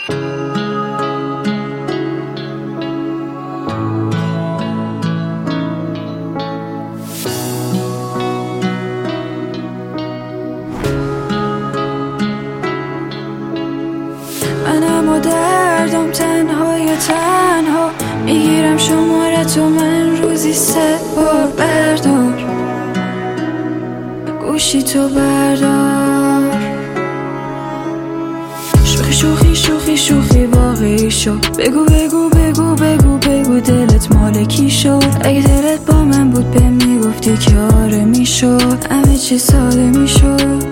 منم و دردم تنها میگیرم شماره تو من روزی 3 بار. بردار گوشی تو بردار، شوخی واقعی شو. بگو دلت مال کی شد؟ اگه دلت با من بود به میگفتی که آره میشد، همه چی ساده میشد.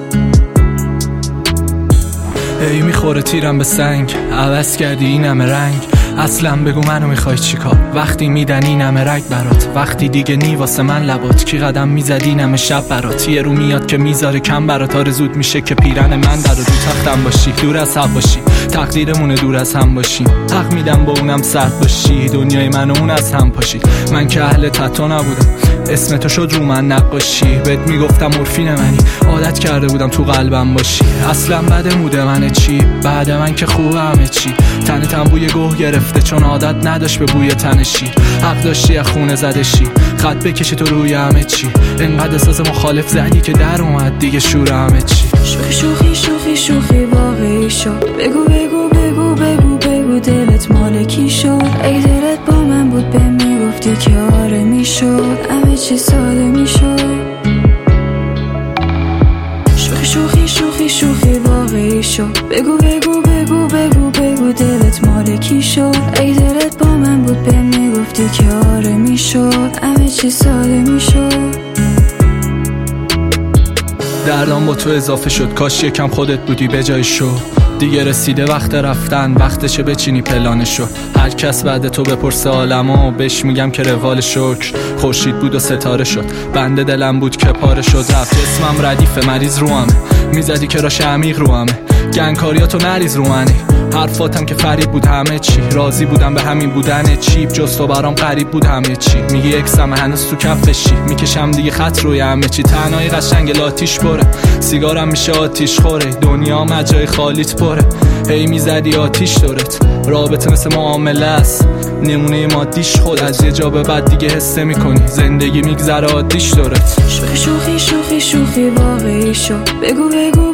ای میخوره تیرم به سنگ، عوض کردی این همه رنگ. اصلا بگو منو میخوای چیکار؟ وقتی میدن این همه رگ برات، وقتی دیگه نی واسه من لبات. کی قدم میزدی این همه شب برات؟ یه رو میاد که میذاره کم برات. آره زود میشه که پیرن من در رو تختم باشی، دور از حق باشی. تقدیرمونه دور از هم باشیم، حق میدم با اونم سرد باشی. دنیای من و اون از هم پاشید. من که اهل تتو نبودم، اسم تو شد رو من نقاشی. بهت میگفتم مورفین منی، عادت کرده بودم تو قلبم باشی. اصلا بد موده منه چی؟ بعد من که خوبه همه چی. تنتم بوی گوه گرفته چون عادت نداشت به بوی تنشی. حق داشتی از خونه زدشی، خط بکشی تو روی همه چی. انقدر احساس مخالف زدی که در اومد دیگه شور همه چی. شوخی واقعی شو. بگو دلت مال کی شد؟ اگه دلت با من بود به میگفتی که آره میشد، همه چی ساده میشد. شوخی واقعی شو. بگو دلت مال کی شد؟ اگه دلت با من بود به میگفتی که آره میشد، همه چی ساده میشد. دردام با تو اضافه شد، کاش یکم خودت بودی به جای شو. دیگه رسیده وقت رفتن، وقتشه بچینی پلانشو. هر کس بعد تو بپرسه عالمو، بهش میگم که روال شکر. خورشید بود و ستاره شد، بنده دلم بود که پاره شد. رفت جسمم ردیفه، مریض روامه. میزدی که راش عمیق روامه، گنگکاریاتو نریز رو منی. حرفاتم که فریب بود همه چی. راضی بودم به همین بودن چیپ، جز تو برام غریب بود همه چی. میگی اکسم هنوز تو کفشی، میکشم دیگه خط روی همه چی. تنهایی قشنگ لاتیش بره، سیگارم میشه آتیش خوره. دنیا مجای خالیت پره، هی میزدی آتیش دورت. رابطه مثل معامله است، نمونه مادیش خود. از یه جا به بعد دیگه حس میکنی زندگی میگذره عادیش دورت. شوخی واقعی شو. بگو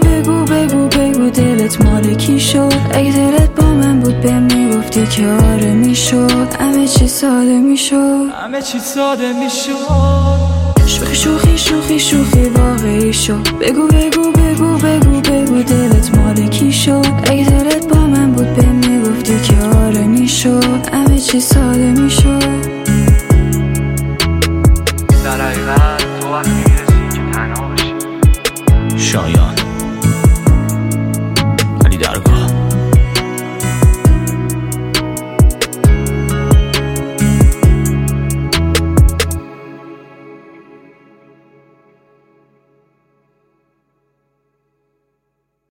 دلت مال کی شد؟ اگه دلت با من بود به میگفتی که آره میشد، همه چی ساده میشد. شوخی واقعی شو. بگو دلت مال کی شد؟ اگه دلت با من بود به میگفتی که آره میشد، همه چی ساده میشد. در حقیقت تو وقتی میرسی که تنها باشی. شایان علی درگاه.